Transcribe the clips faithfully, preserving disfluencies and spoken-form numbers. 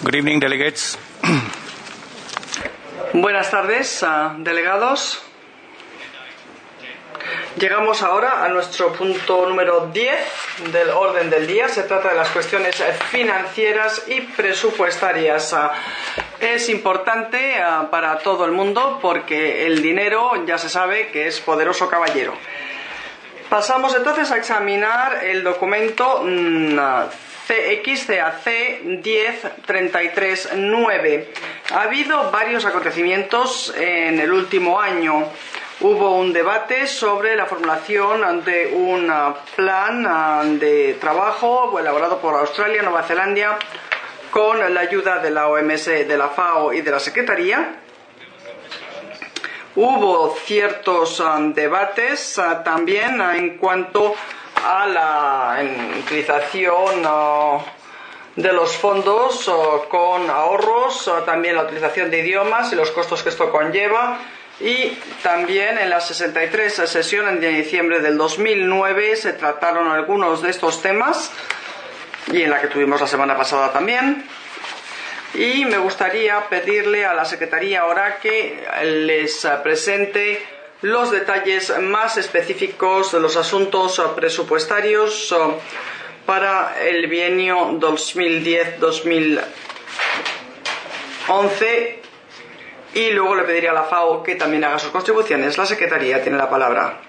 Good evening, delegates. Buenas tardes, uh, delegados. Llegamos ahora a nuestro punto número diez del orden del día. Se trata de las cuestiones financieras y presupuestarias. Es importante para todo el mundo porque el dinero ya se sabe que es poderoso caballero. Pasamos entonces a examinar el documento C X C A C diez treinta y tres nueve. Ha habido varios acontecimientos en el último año. Hubo un debate sobre la formulación de un plan de trabajo elaborado por Australia, Nueva Zelanda, con la ayuda de la O M S, de la FAO y de la Secretaría. Hubo ciertos debates también en cuanto a la utilización de los fondos con ahorros, también la utilización de idiomas y los costos que esto conlleva. Y también en la sesenta y tres sesión de diciembre del dos mil nueve se trataron algunos de estos temas, y en la que tuvimos la semana pasada también. Y me gustaría pedirle a la Secretaría ahora que les presente los detalles más específicos de los asuntos presupuestarios para el bienio dos mil diez dos mil once. Y luego le pediría a la FAO que también haga sus contribuciones. La Secretaría tiene la palabra.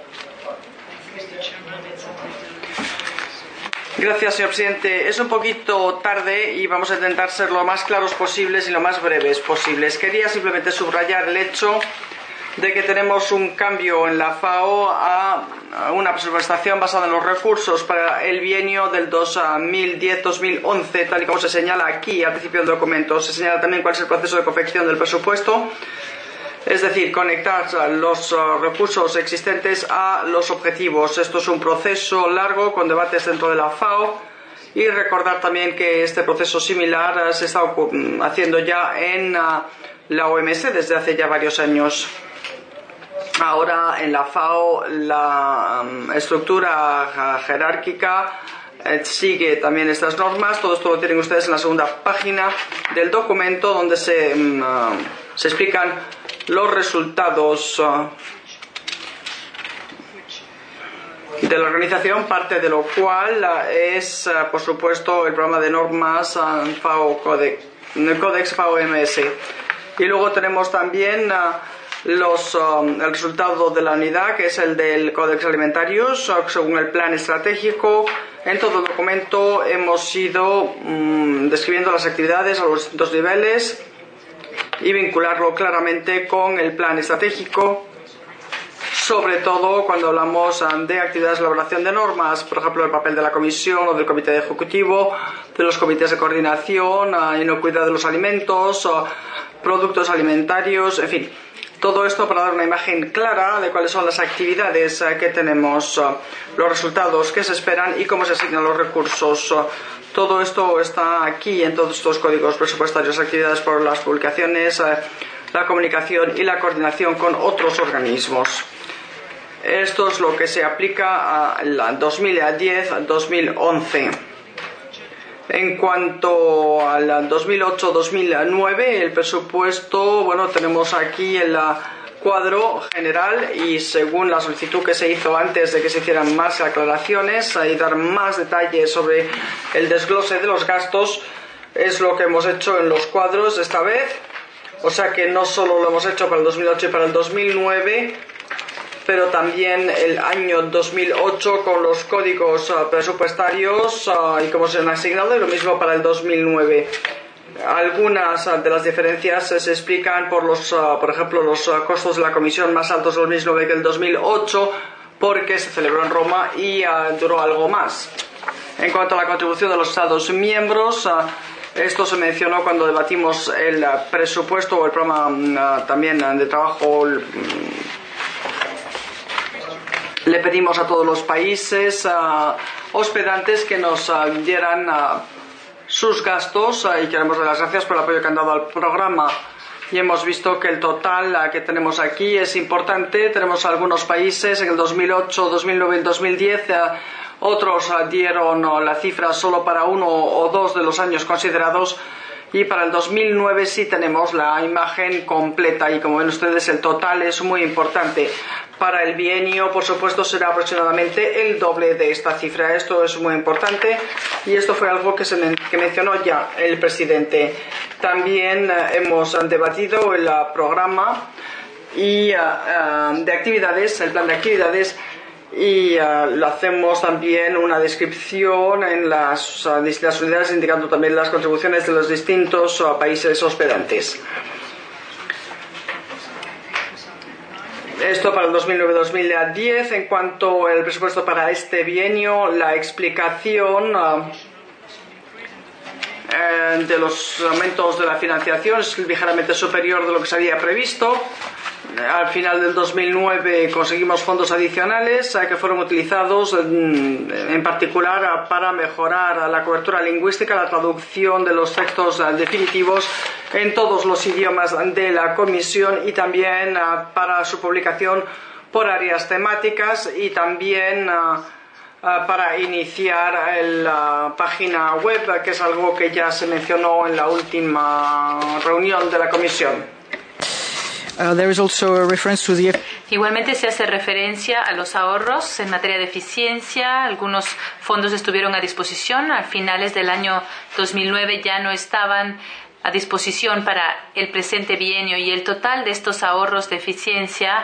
Gracias, señor presidente. Es un poquito tarde y vamos a intentar ser lo más claros posibles y lo más breves posibles. Quería simplemente subrayar el hecho de que tenemos un cambio en la FAO a una presupuestación basada en los recursos para el bienio del dos mil diez dos mil once, tal y como se señala aquí al principio del documento. Se señala también cuál es el proceso de confección del presupuesto, es decir, conectar los recursos existentes a los objetivos. Esto es un proceso largo con debates dentro de la FAO, y recordar también que este proceso similar se está haciendo ya en la O M S desde hace ya varios años. Ahora en la FAO la um, estructura jerárquica eh, sigue también estas normas. Todo esto lo tienen ustedes en la segunda página del documento, donde se, um, uh, se explican los resultados uh, de la organización, parte de lo cual uh, es, uh, por supuesto, el programa de normas uh, FAO Codex, Codex FAO M S. Y luego tenemos también Uh, Los, um, el resultado de la unidad, que es el del Codex Alimentarius, uh, según el plan estratégico. En todo el documento hemos ido um, describiendo las actividades a los distintos niveles y vincularlo claramente con el plan estratégico, sobre todo cuando hablamos um, de actividades de elaboración de normas, por ejemplo, el papel de la comisión o del comité ejecutivo, de los comités de coordinación, uh, inocuidad de los alimentos, uh, productos alimentarios, en fin. Todo esto para dar una imagen clara de cuáles son las actividades que tenemos, los resultados que se esperan y cómo se asignan los recursos. Todo esto está aquí en todos estos códigos presupuestarios, actividades por las publicaciones, la comunicación y la coordinación con otros organismos. Esto es lo que se aplica a dos mil diez dos mil once. En cuanto al dos mil ocho dos mil nueve, el presupuesto, bueno, tenemos aquí el cuadro general, y según la solicitud que se hizo antes de que se hicieran más aclaraciones y dar más detalles sobre el desglose de los gastos, es lo que hemos hecho en los cuadros esta vez. O sea que no solo lo hemos hecho para el dos mil ocho y para el dos mil nueve, pero también el año dos mil ocho con los códigos uh, presupuestarios uh, y cómo se han asignado, y lo mismo para el dos mil nueve. Algunas uh, de las diferencias uh, se explican por los, uh, por ejemplo, los uh, costos de la comisión más altos del dos mil nueve que el dos mil ocho, porque se celebró en Roma y uh, duró algo más. En cuanto a la contribución de los Estados miembros, uh, esto se mencionó cuando debatimos el uh, presupuesto o el programa uh, también uh, de trabajo. Uh, Le pedimos a todos los países uh, hospedantes que nos uh, dieran uh, sus gastos, uh, y queremos dar las gracias por el apoyo que han dado al programa. Y hemos visto que el total uh, que tenemos aquí es importante. Tenemos algunos países en el dos mil ocho, dos mil nueve y dos mil diez. Uh, otros uh, dieron uh, la cifra solo para uno o dos de los años considerados. y para el dos mil nueve sí tenemos la imagen completa y como ven ustedes el total es muy importante. Para el bienio, por supuesto, será aproximadamente el doble de esta cifra. Esto es muy importante y esto fue algo que, se men que mencionó ya el presidente. También uh, hemos debatido el uh, programa y, uh, uh, de actividades, el plan de actividades, y uh, lo hacemos también una descripción en las uh, distintas unidades, indicando también las contribuciones de los distintos uh, países hospedantes. Esto para el dos mil nueve dos mil diez. En cuanto al presupuesto para este bienio, la explicación uh, eh, de los aumentos de la financiación es ligeramente superior de lo que se había previsto. Al final del dos mil nueve conseguimos fondos adicionales que fueron utilizados en particular para mejorar la cobertura lingüística, la traducción de los textos definitivos en todos los idiomas de la Comisión y también para su publicación por áreas temáticas y también para iniciar la página web, que es algo que ya se mencionó en la última reunión de la Comisión. Uh, there is also a reference to the... Igualmente se hace referencia a los ahorros en materia de eficiencia. Algunos fondos estuvieron a disposición. A finales del año dos mil nueve ya no estaban a disposición para el presente bienio y el total de estos ahorros de eficiencia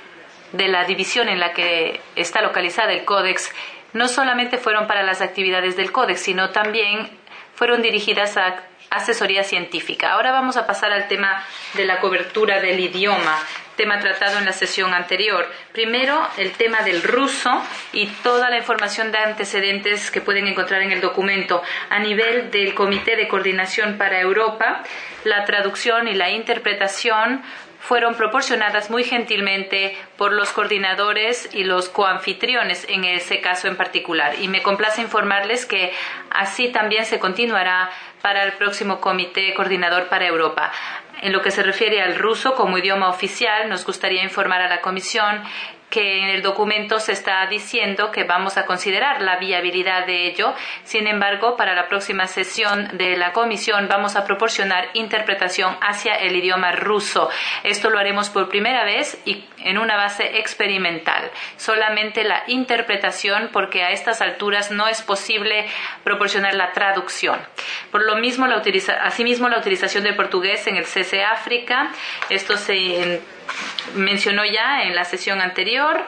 de la división en la que está localizada el Códex no solamente fueron para las actividades del Códex, sino también fueron dirigidas a asesoría científica. Ahora vamos a pasar al tema de la cobertura del idioma, tema tratado en la sesión anterior. Primero, el tema del ruso y toda la información de antecedentes que pueden encontrar en el documento. A nivel del Comité de Coordinación para Europa, la traducción y la interpretación fueron proporcionadas muy gentilmente por los coordinadores y los coanfitriones en ese caso en particular. Y me complace informarles que así también se continuará para el próximo Comité Coordinador para Europa. En lo que se refiere al ruso como idioma oficial, nos gustaría informar a la Comisión que en el documento se está diciendo que vamos a considerar la viabilidad de ello. Sin embargo, para la próxima sesión de la Comisión vamos a proporcionar interpretación hacia el idioma ruso. Esto lo haremos por primera vez y en una base experimental. Solamente la interpretación, porque a estas alturas no es posible proporcionar la traducción. Por lo mismo, la utiliza, asimismo, la utilización del portugués en el C C África. Esto se mencionó ya en la sesión anterior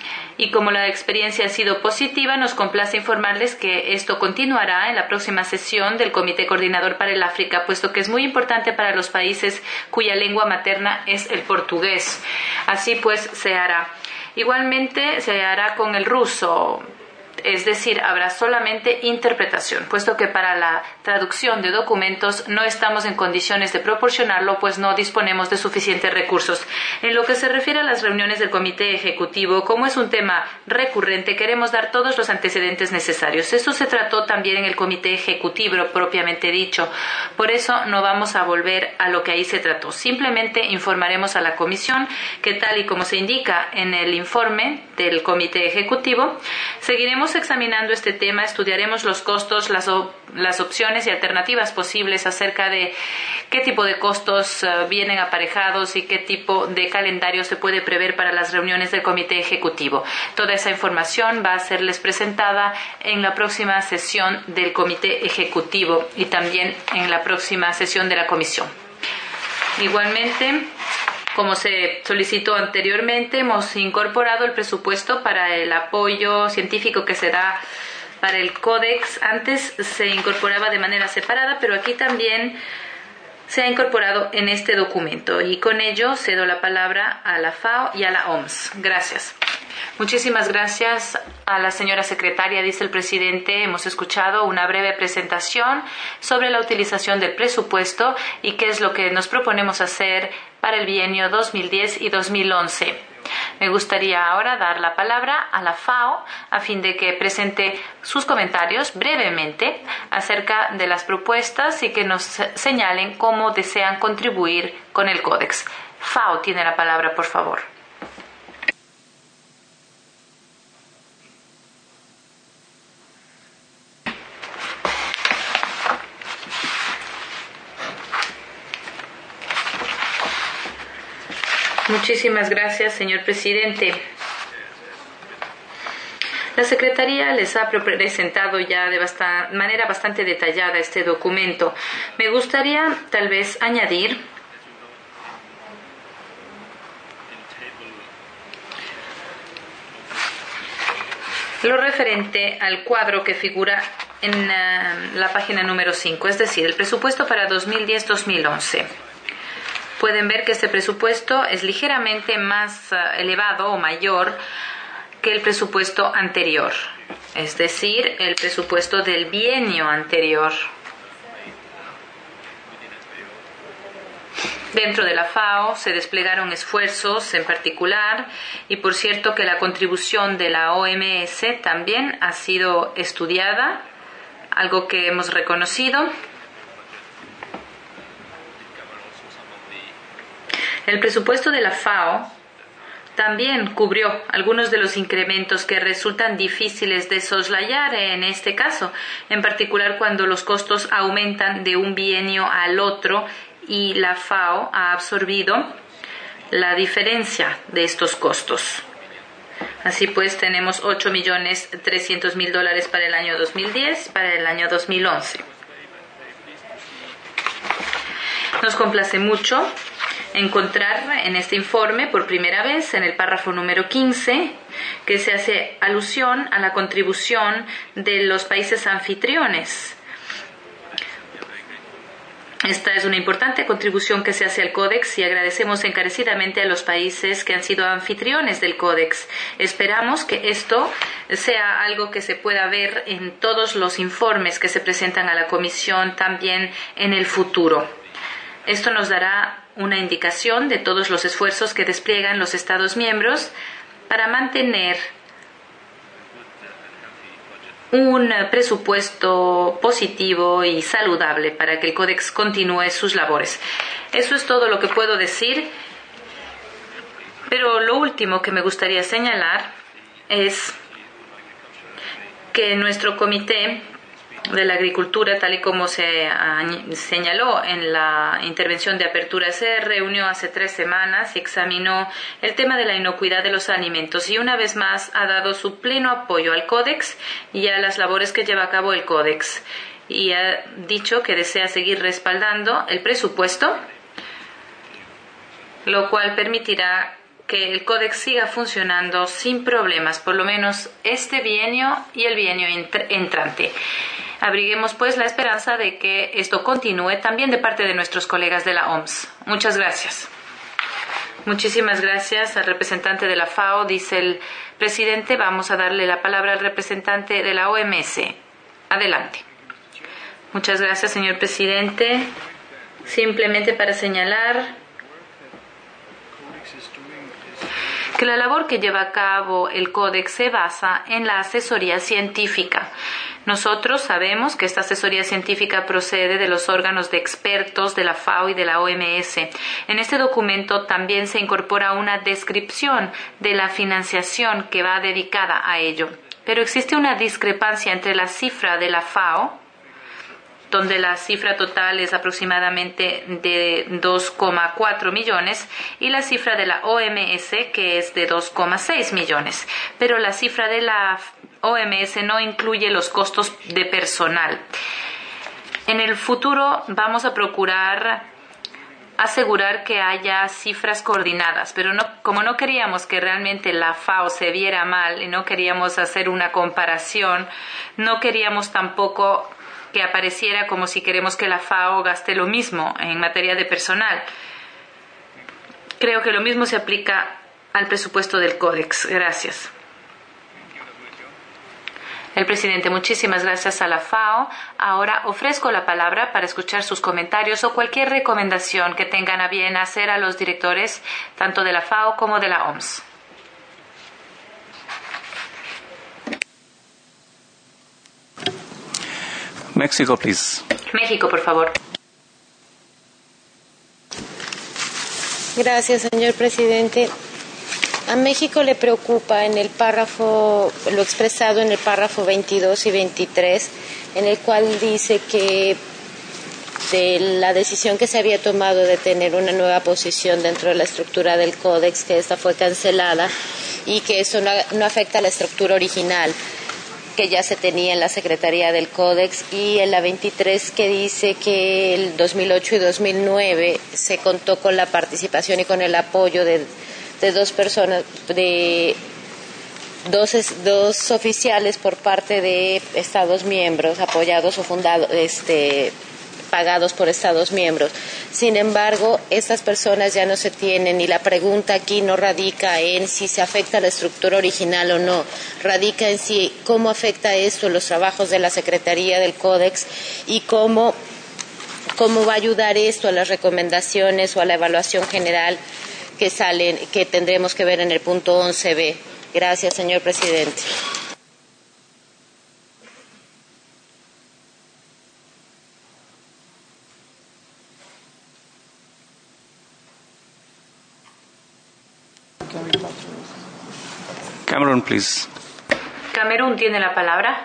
y como la experiencia ha sido positiva, nos complace informarles que esto continuará en la próxima sesión del Comité Coordinador para el África, puesto que es muy importante para los países cuya lengua materna es el portugués. Así pues se hará. Igualmente se hará con el ruso. Es decir, habrá solamente interpretación, puesto que para la traducción de documentos no estamos en condiciones de proporcionarlo, pues no disponemos de suficientes recursos. En lo que se refiere a las reuniones del Comité Ejecutivo, como es un tema recurrente, queremos dar todos los antecedentes necesarios. Esto se trató también en el Comité Ejecutivo propiamente dicho. Por eso no vamos a volver a lo que ahí se trató. Simplemente informaremos a la Comisión que, tal y como se indica en el informe del Comité Ejecutivo, seguiremos examinando este tema, estudiaremos los costos, las, op las opciones y alternativas posibles acerca de qué tipo de costos uh, vienen aparejados y qué tipo de calendario se puede prever para las reuniones del Comité Ejecutivo. Toda esa información va a serles presentada en la próxima sesión del Comité Ejecutivo y también en la próxima sesión de la Comisión. Igualmente, como se solicitó anteriormente, hemos incorporado el presupuesto para el apoyo científico que se da para el Códex. Antes se incorporaba de manera separada, pero aquí también se ha incorporado en este documento. Y con ello cedo la palabra a la FAO y a la O M S. Gracias. Muchísimas gracias a la señora secretaria, dice el presidente. Hemos escuchado una breve presentación sobre la utilización del presupuesto y qué es lo que nos proponemos hacer para el bienio dos mil diez y dos mil once. Me gustaría ahora dar la palabra a la FAO a fin de que presente sus comentarios brevemente acerca de las propuestas y que nos señalen cómo desean contribuir con el Códex. FAO tiene la palabra, por favor. Muchísimas gracias, señor presidente. La Secretaría les ha presentado ya de basta- manera bastante detallada este documento. Me gustaría tal vez añadir lo referente al cuadro que figura en uh, la página número cinco, es decir, el presupuesto para dos mil diez dos mil once. Pueden ver que este presupuesto es ligeramente más uh, elevado o mayor que el presupuesto anterior, es decir, el presupuesto del bienio anterior. Dentro de la FAO se desplegaron esfuerzos en particular y por cierto que la contribución de la O M S también ha sido estudiada, algo que hemos reconocido. El presupuesto de la FAO también cubrió algunos de los incrementos que resultan difíciles de soslayar en este caso, en particular cuando los costos aumentan de un bienio al otro y la FAO ha absorbido la diferencia de estos costos. Así pues, tenemos ocho millones trescientos mil dólares para el año dos mil diez, para el año dos mil once. Nos complace mucho encontrar en este informe por primera vez en el párrafo número quince que se hace alusión a la contribución de los países anfitriones. Esta es una importante contribución que se hace al Códex y agradecemos encarecidamente a los países que han sido anfitriones del Códex. Esperamos que esto sea algo que se pueda ver en todos los informes que se presentan a la Comisión también en el futuro. Esto nos dará una indicación de todos los esfuerzos que despliegan los Estados miembros para mantener un presupuesto positivo y saludable para que el Códex continúe sus labores. Eso es todo lo que puedo decir, pero lo último que me gustaría señalar es que nuestro comité de la agricultura, tal y como se señaló en la intervención de apertura, se reunió hace tres semanas y examinó el tema de la inocuidad de los alimentos y una vez más ha dado su pleno apoyo al Códex y a las labores que lleva a cabo el Códex y ha dicho que desea seguir respaldando el presupuesto, lo cual permitirá que el Códex siga funcionando sin problemas, por lo menos este bienio y el bienio entrante. Abriguemos pues la esperanza de que esto continúe también de parte de nuestros colegas de la O M S. Muchas gracias. Muchísimas gracias al representante de la FAO, dice el presidente. Vamos a darle la palabra al representante de la O M S. Adelante. Muchas gracias, señor presidente. Simplemente para señalar que la labor que lleva a cabo el Códex se basa en la asesoría científica. Nosotros sabemos que esta asesoría científica procede de los órganos de expertos de la FAO y de la O M S. En este documento también se incorpora una descripción de la financiación que va dedicada a ello. Pero existe una discrepancia entre la cifra de la FAO, donde la cifra total es aproximadamente de dos coma cuatro millones, y la cifra de la O M S, que es de dos coma seis millones. Pero la cifra de la O M S no incluye los costos de personal. En el futuro vamos a procurar asegurar que haya cifras coordinadas, pero no, como no queríamos que realmente la FAO se viera mal y no queríamos hacer una comparación, no queríamos tampoco que apareciera como si queremos que la FAO gaste lo mismo en materia de personal. Creo que lo mismo se aplica al presupuesto del Códex. Gracias. El presidente, muchísimas gracias a la FAO. Ahora ofrezco la palabra para escuchar sus comentarios o cualquier recomendación que tengan a bien hacer a los directores tanto de la FAO como de la O M S. México, please. México, por favor. Gracias, señor presidente. A México le preocupa en el párrafo, lo expresado en el párrafo veintidós y veintitrés, en el cual dice que de la decisión que se había tomado de tener una nueva posición dentro de la estructura del Códex, que esta fue cancelada y que eso no, no afecta a la estructura original que ya se tenía en la Secretaría del Códex, y en la veintitrés que dice que el dos mil ocho y dos mil nueve se contó con la participación y con el apoyo de, de dos personas, de dos, dos oficiales por parte de Estados miembros, apoyados o fundados, este, pagados por Estados miembros. Sin embargo, estas personas ya no se tienen, y la pregunta aquí no radica en si se afecta a la estructura original o no, radica en si cómo afecta esto los trabajos de la Secretaría del Códex y cómo, cómo va a ayudar esto a las recomendaciones o a la evaluación general que salen, que tendremos que ver en el punto once be. Gracias, señor presidente. Cameron, please. Camerún tiene la palabra.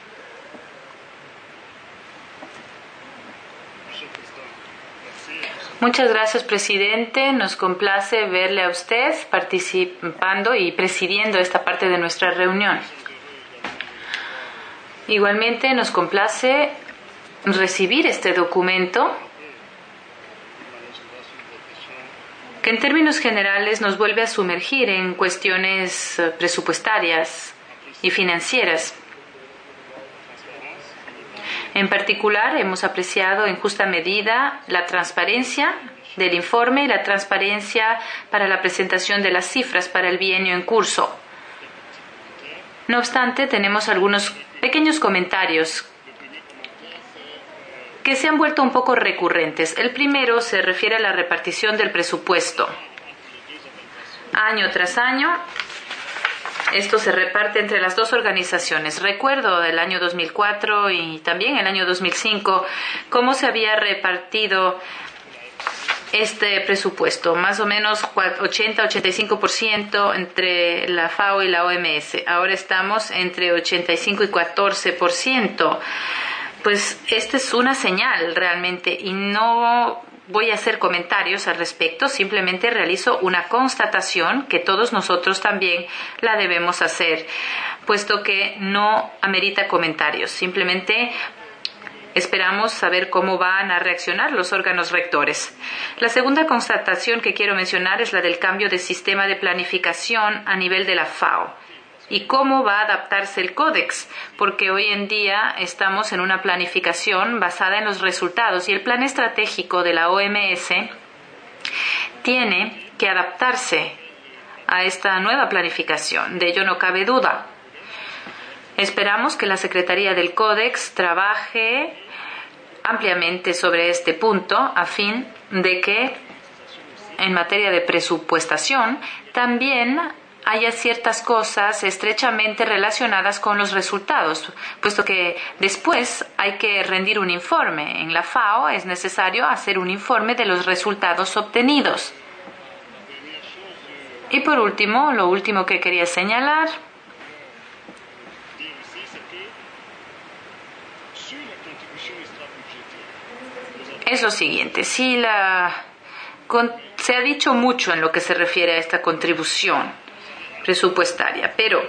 Muchas gracias, presidente. Nos complace verle a usted participando y presidiendo esta parte de nuestra reunión. Igualmente nos complace recibir este documento que en términos generales nos vuelve a sumergir en cuestiones presupuestarias y financieras. En particular, hemos apreciado en justa medida la transparencia del informe y la transparencia para la presentación de las cifras para el bienio en curso. No obstante, tenemos algunos pequeños comentarios que se han vuelto un poco recurrentes. El primero se refiere a la repartición del presupuesto. Año tras año, esto se reparte entre las dos organizaciones. Recuerdo del año dos mil cuatro y también el año dos mil cinco cómo se había repartido este presupuesto, más o menos ochenta a ochenta y cinco por ciento entre la FAO y la O M S. Ahora estamos entre ochenta y cinco y catorce por ciento. Pues esta es una señal realmente, y no voy a hacer comentarios al respecto, simplemente realizo una constatación que todos nosotros también la debemos hacer, puesto que no amerita comentarios. Simplemente esperamos saber cómo van a reaccionar los órganos rectores. La segunda constatación que quiero mencionar es la del cambio de sistema de planificación a nivel de la FAO. Y cómo va a adaptarse el Códex, porque hoy en día estamos en una planificación basada en los resultados, y el plan estratégico de la O M S tiene que adaptarse a esta nueva planificación. De ello no cabe duda. Esperamos que la Secretaría del Códex trabaje ampliamente sobre este punto a fin de que en materia de presupuestación también haya ciertas cosas estrechamente relacionadas con los resultados, puesto que después hay que rendir un informe. En la FAO es necesario hacer un informe de los resultados obtenidos. Y por último, lo último que quería señalar es lo siguiente. Si la, con, se ha dicho mucho en lo que se refiere a esta contribución presupuestaria, pero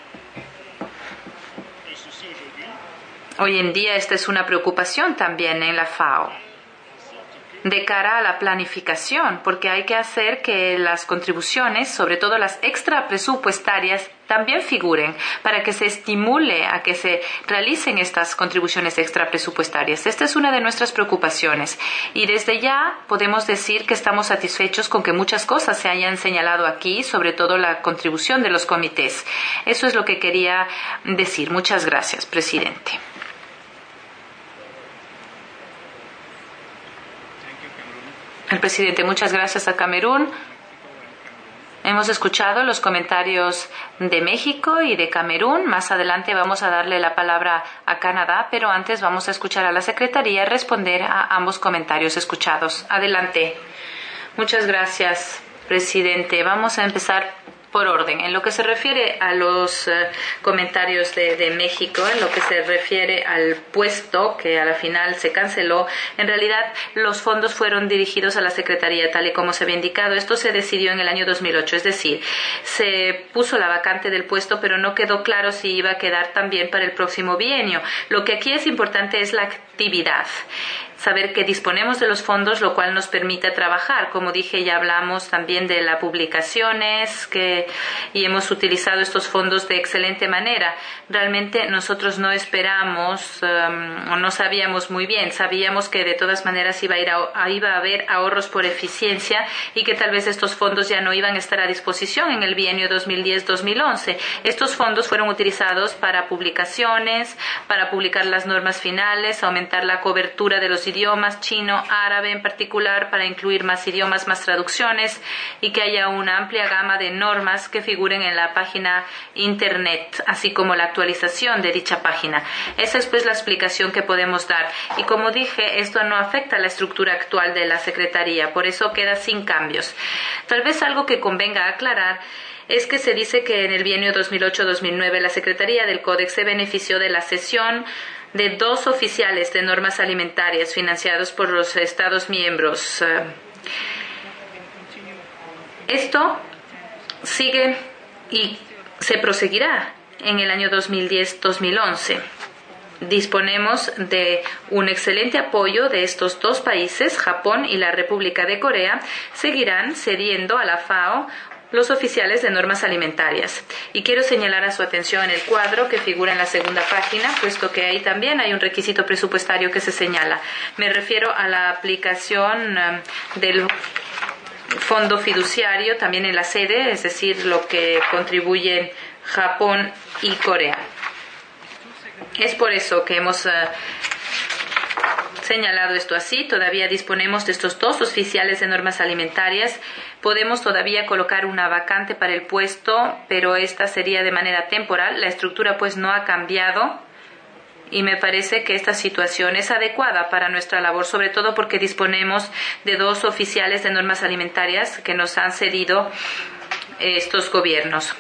hoy en día esta es una preocupación también en la FAO de cara a la planificación, porque hay que hacer que las contribuciones, sobre todo las extrapresupuestarias, también figuren para que se estimule a que se realicen estas contribuciones extrapresupuestarias. Esta es una de nuestras preocupaciones, y desde ya podemos decir que estamos satisfechos con que muchas cosas se hayan señalado aquí, sobre todo la contribución de los comités. Eso es lo que quería decir. Muchas gracias, presidente. El presidente, muchas gracias a Camerún. Hemos escuchado los comentarios de México y de Camerún. Más adelante vamos a darle la palabra a Canadá, pero antes vamos a escuchar a la Secretaría y responder a ambos comentarios escuchados. Adelante. Muchas gracias, presidente. Vamos a empezar por orden. En lo que se refiere a los uh, comentarios de, de México, en lo que se refiere al puesto que a la final se canceló, en realidad los fondos fueron dirigidos a la Secretaría, tal y como se había indicado. Esto se decidió en el año dos mil ocho, es decir, se puso la vacante del puesto, pero no quedó claro si iba a quedar también para el próximo bienio. Lo que aquí es importante es la actividad. Saber que disponemos de los fondos, lo cual nos permite trabajar. Como dije, ya hablamos también de las publicaciones que, y hemos utilizado estos fondos de excelente manera. Realmente nosotros no esperamos um, o no sabíamos muy bien. Sabíamos que de todas maneras iba a, ir a, iba a haber ahorros por eficiencia y que tal vez estos fondos ya no iban a estar a disposición en el bienio dos mil diez dos mil once. Estos fondos fueron utilizados para publicaciones, para publicar las normas finales, aumentar la cobertura de los idiomas, chino, árabe en particular, para incluir más idiomas, más traducciones y que haya una amplia gama de normas que figuren en la página internet, así como la actualización de dicha página. Esa es pues la explicación que podemos dar. Y como dije, esto no afecta a la estructura actual de la Secretaría, por eso queda sin cambios. Tal vez algo que convenga aclarar es que se dice que en el bienio dos mil ocho dos mil nueve la Secretaría del Códex se benefició de la cesión de dos oficiales de normas alimentarias financiados por los Estados miembros. Esto sigue y se proseguirá en el año dos mil diez dos mil once. Disponemos de un excelente apoyo de estos dos países, Japón y la República de Corea. Seguirán cediendo a la FAO los oficiales de normas alimentarias. Y quiero señalar a su atención en el cuadro que figura en la segunda página, puesto que ahí también hay un requisito presupuestario que se señala. Me refiero a la aplicación um, del fondo fiduciario también en la sede, es decir, lo que contribuyen Japón y Corea. Es por eso que hemos uh, señalado esto así. Todavía disponemos de estos dos oficiales de normas alimentarias. Podemos todavía colocar una vacante para el puesto, pero esta sería de manera temporal. La estructura pues no ha cambiado y me parece que esta situación es adecuada para nuestra labor, sobre todo porque disponemos de dos oficiales de normas alimentarias que nos han cedido estos gobiernos.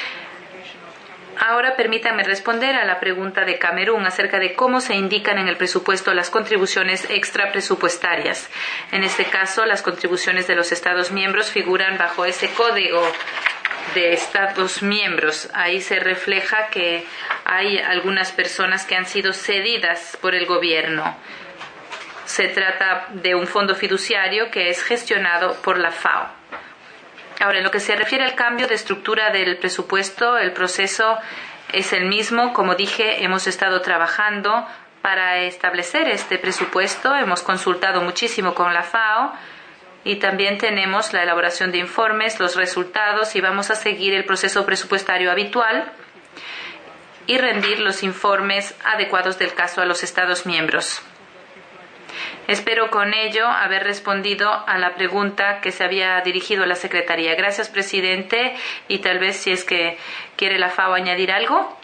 Ahora permítanme responder a la pregunta de Camerún acerca de cómo se indican en el presupuesto las contribuciones extrapresupuestarias. En este caso, las contribuciones de los Estados miembros figuran bajo ese código de Estados miembros. Ahí se refleja que hay algunas personas que han sido cedidas por el gobierno. Se trata de un fondo fiduciario que es gestionado por la FAO. Ahora, en lo que se refiere al cambio de estructura del presupuesto, el proceso es el mismo. Como dije, hemos estado trabajando para establecer este presupuesto. Hemos consultado muchísimo con la FAO y también tenemos la elaboración de informes, los resultados, y vamos a seguir el proceso presupuestario habitual y rendir los informes adecuados del caso a los Estados miembros. Espero con ello haber respondido a la pregunta que se había dirigido a la Secretaría. Gracias, presidente, y tal vez si es que quiere la FAO añadir algo.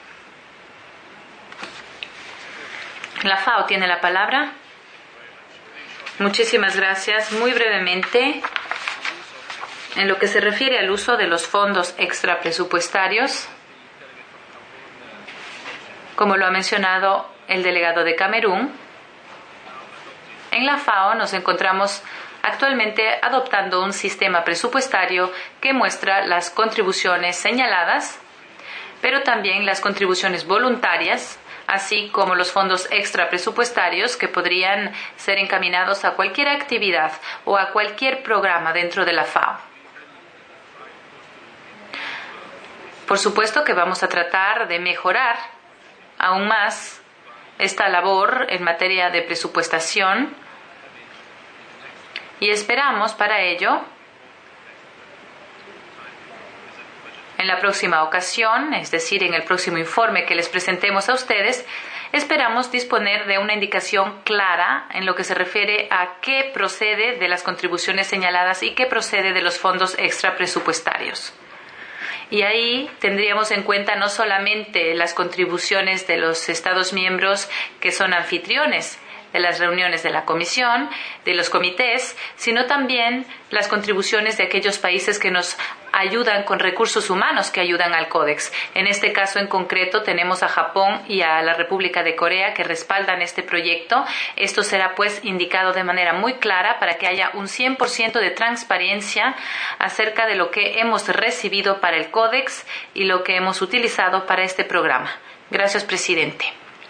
La FAO tiene la palabra. Muchísimas gracias. Muy brevemente, en lo que se refiere al uso de los fondos extrapresupuestarios, como lo ha mencionado el delegado de Camerún, en la FAO nos encontramos actualmente adoptando un sistema presupuestario que muestra las contribuciones señaladas, pero también las contribuciones voluntarias, así como los fondos extrapresupuestarios que podrían ser encaminados a cualquier actividad o a cualquier programa dentro de la FAO. Por supuesto que vamos a tratar de mejorar aún más esta labor en materia de presupuestación y esperamos para ello en la próxima ocasión, es decir, en el próximo informe que les presentemos a ustedes, esperamos disponer de una indicación clara en lo que se refiere a qué procede de las contribuciones señaladas y qué procede de los fondos extrapresupuestarios. Y ahí tendríamos en cuenta no solamente las contribuciones de los Estados miembros que son anfitriones, de las reuniones de la comisión, de los comités, sino también las contribuciones de aquellos países que nos ayudan con recursos humanos que ayudan al Códex. En este caso en concreto tenemos a Japón y a la República de Corea que respaldan este proyecto. Esto será pues indicado de manera muy clara para que haya un cien por ciento de transparencia acerca de lo que hemos recibido para el Códex y lo que hemos utilizado para este programa. Gracias, presidente.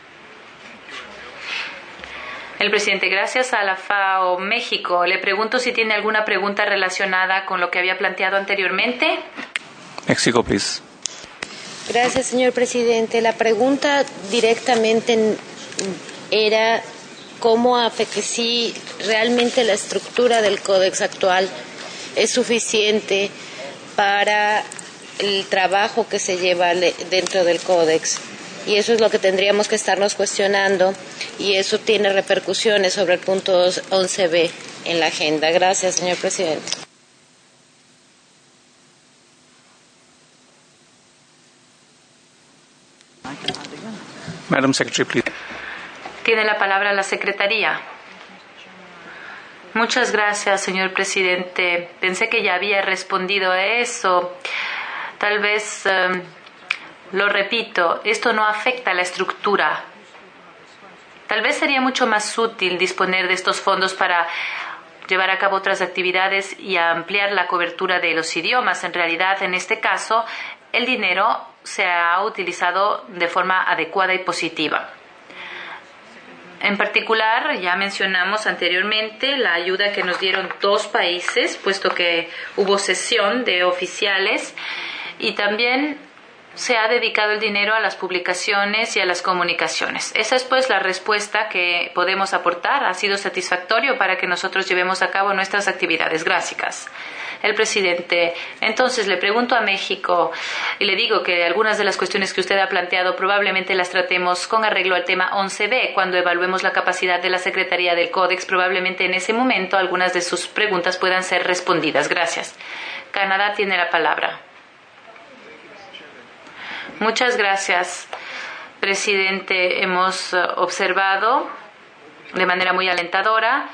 El presidente, gracias a la FAO México. Le pregunto si tiene alguna pregunta relacionada con lo que había planteado anteriormente. México, please. Gracias, señor presidente. La pregunta directamente era cómo afecta, si realmente la estructura del Códex actual es suficiente para el trabajo que se lleva dentro del Códex. Y eso es lo que tendríamos que estarnos cuestionando, y eso tiene repercusiones sobre el punto once be en la agenda. Gracias, señor presidente. Madam Secretary, please. Tiene la palabra la Secretaría. Muchas gracias, señor presidente. Pensé que ya había respondido a eso. Tal vez... Um, Lo repito, esto no afecta a la estructura. Tal vez sería mucho más útil disponer de estos fondos para llevar a cabo otras actividades y ampliar la cobertura de los idiomas. En realidad, en este caso, el dinero se ha utilizado de forma adecuada y positiva. En particular, ya mencionamos anteriormente la ayuda que nos dieron dos países, puesto que hubo cesión de oficiales, y también se ha dedicado el dinero a las publicaciones y a las comunicaciones. Esa es pues la respuesta que podemos aportar. Ha sido satisfactorio para que nosotros llevemos a cabo nuestras actividades. Gracias. El presidente, entonces le pregunto a México y le digo que algunas de las cuestiones que usted ha planteado probablemente las tratemos con arreglo al tema once be cuando evaluemos la capacidad de la Secretaría del Códex. Probablemente en ese momento algunas de sus preguntas puedan ser respondidas. Gracias. Canadá tiene la palabra. Muchas gracias, presidente. Hemos observado de manera muy alentadora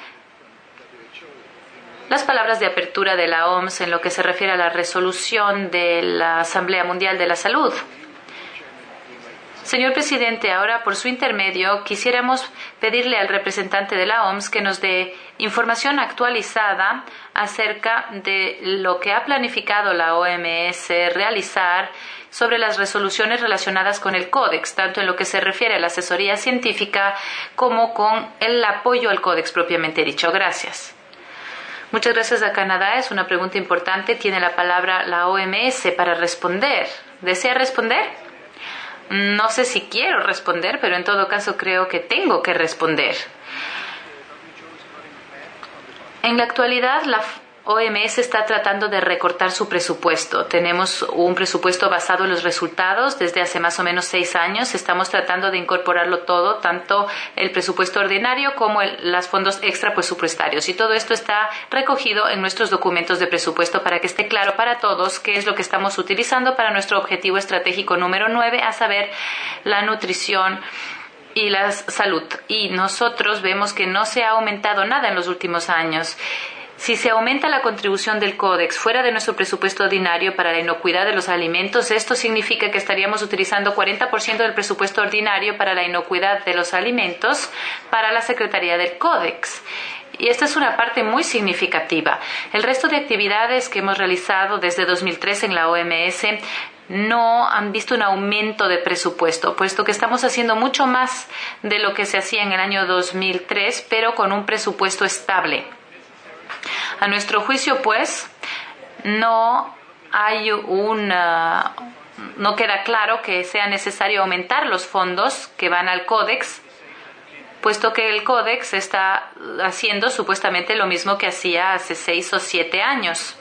las palabras de apertura de la O M S en lo que se refiere a la resolución de la Asamblea Mundial de la Salud. Señor presidente, ahora por su intermedio quisiéramos pedirle al representante de la O M S que nos dé información actualizada acerca de lo que ha planificado la O M S realizar sobre las resoluciones relacionadas con el Códex, tanto en lo que se refiere a la asesoría científica como con el apoyo al Códex propiamente dicho. Gracias. Muchas gracias a Canadá. Es una pregunta importante. Tiene la palabra la O M S para responder. ¿Desea responder? No sé si quiero responder, pero en todo caso creo que tengo que responder. En la actualidad, la O M S está tratando de recortar su presupuesto. Tenemos un presupuesto basado en los resultados desde hace más o menos seis años. Estamos tratando de incorporarlo todo, tanto el presupuesto ordinario como el, los fondos extra presupuestarios. Y todo esto está recogido en nuestros documentos de presupuesto para que esté claro para todos qué es lo que estamos utilizando para nuestro objetivo estratégico número nueve, a saber, la nutrición y la salud. Y nosotros vemos que no se ha aumentado nada en los últimos años. Si se aumenta la contribución del Códex fuera de nuestro presupuesto ordinario para la inocuidad de los alimentos, esto significa que estaríamos utilizando cuarenta por ciento del presupuesto ordinario para la inocuidad de los alimentos para la Secretaría del Códex. Y esta es una parte muy significativa. El resto de actividades que hemos realizado desde dos mil tres en la O M S no han visto un aumento de presupuesto, puesto que estamos haciendo mucho más de lo que se hacía en el año dos mil tres, pero con un presupuesto estable. A nuestro juicio, pues, no hay una, no queda claro que sea necesario aumentar los fondos que van al Códex, puesto que el Códex está haciendo supuestamente lo mismo que hacía hace seis o siete años.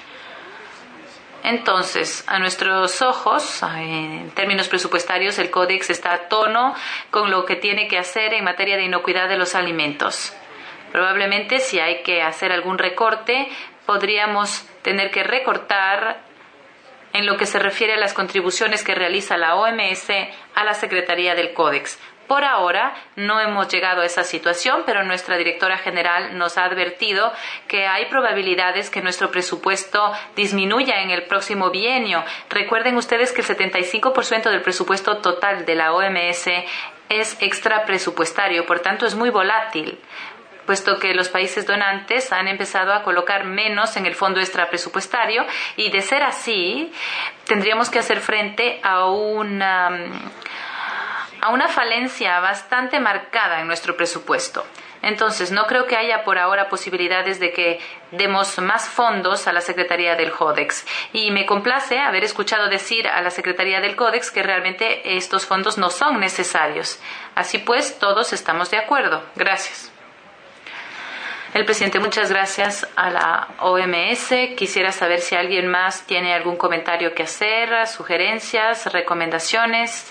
Entonces, a nuestros ojos, en términos presupuestarios, el Códex está a tono con lo que tiene que hacer en materia de inocuidad de los alimentos. Probablemente, si hay que hacer algún recorte, podríamos tener que recortar en lo que se refiere a las contribuciones que realiza la O M S a la Secretaría del Códex. Por ahora no hemos llegado a esa situación, pero nuestra directora general nos ha advertido que hay probabilidades que nuestro presupuesto disminuya en el próximo bienio. Recuerden ustedes que el setenta y cinco por ciento del presupuesto total de la O M S es extra presupuestario, por tanto es muy volátil, puesto que los países donantes han empezado a colocar menos en el fondo extrapresupuestario, y de ser así, tendríamos que hacer frente a una, a una falencia bastante marcada en nuestro presupuesto. Entonces, no creo que haya por ahora posibilidades de que demos más fondos a la Secretaría del Codex. Y me complace haber escuchado decir a la Secretaría del Codex que realmente estos fondos no son necesarios. Así pues, todos estamos de acuerdo. Gracias. El presidente, muchas gracias a la O M S. Quisiera saber si alguien más tiene algún comentario que hacer, sugerencias, recomendaciones.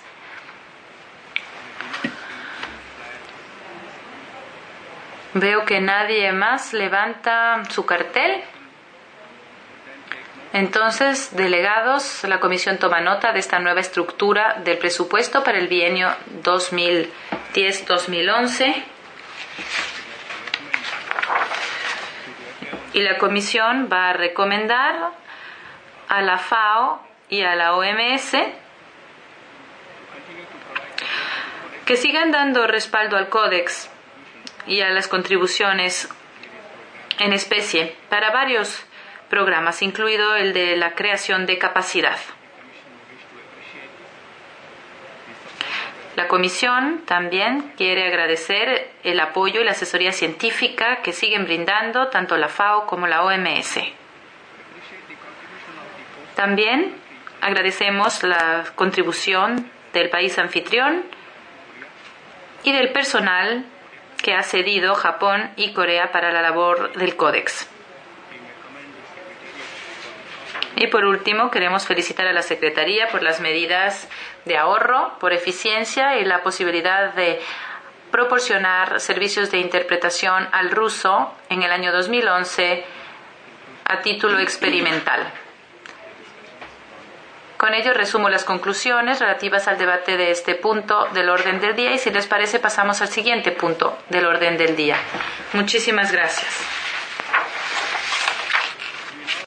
Veo que nadie más levanta su cartel. Entonces, delegados, la comisión toma nota de esta nueva estructura del presupuesto para el bienio dos mil diez dos mil once. Y la comisión va a recomendar a la FAO y a la O M S que sigan dando respaldo al Códex y a las contribuciones en especie para varios programas, incluido el de la creación de capacidad. La Comisión también quiere agradecer el apoyo y la asesoría científica que siguen brindando tanto la FAO como la O M S. También agradecemos la contribución del país anfitrión y del personal que ha cedido Japón y Corea para la labor del Códex. Y por último, queremos felicitar a la Secretaría por las medidas de ahorro, por eficiencia y la posibilidad de proporcionar servicios de interpretación al ruso en el año dos mil once a título experimental. Con ello resumo las conclusiones relativas al debate de este punto del orden del día y, si les parece, pasamos al siguiente punto del orden del día. Muchísimas gracias.